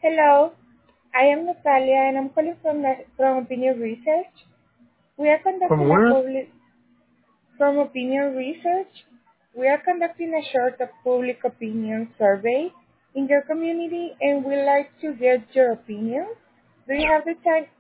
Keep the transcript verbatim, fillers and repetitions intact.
Hello, I am Natalia and I'm calling from, Na- from Opinion Research. We are From conducting a where? public from Opinion Research. We are conducting a short of public opinion survey in your community and we'd like to get your opinion. Do you have the time?